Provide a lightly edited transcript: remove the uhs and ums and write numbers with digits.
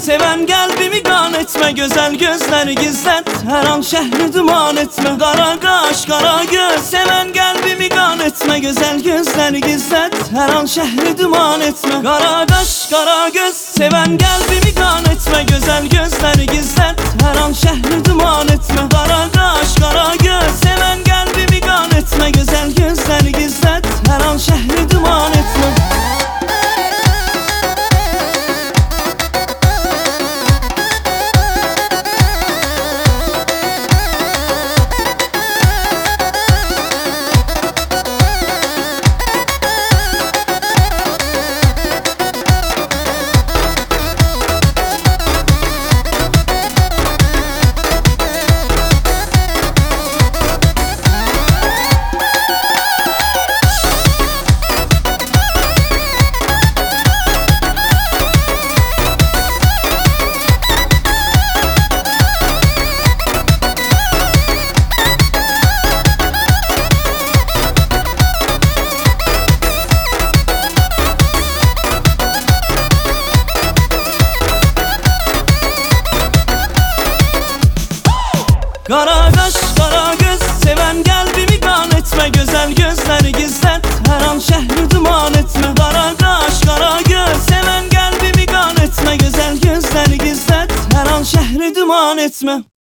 seven kalbimi kan etme. Güzel gözleri gizlet, her an şehri duman etme. Kara kaş, kara göz, seven kalbimi kan etme. Güzel gözleri gizlet, her an şehri duman etme. Kara kaş, kara göz, seven kalbimi kan etme. Güzel gözleri gizlet, her an şehri duman etme. Kara kaş, kara göz, seven kalbimi kan etme. Güzel gözleri gizlet, her an şehri duman etme. Kara kaş, kara göz, seven kalbimi kan etme. Güzel gözleri gizlet, her an şehri duman etme. Kara kaş, kara göz, seven kalbimi kan etme. Güzel gözleri gizlet, her an şehri duman etme.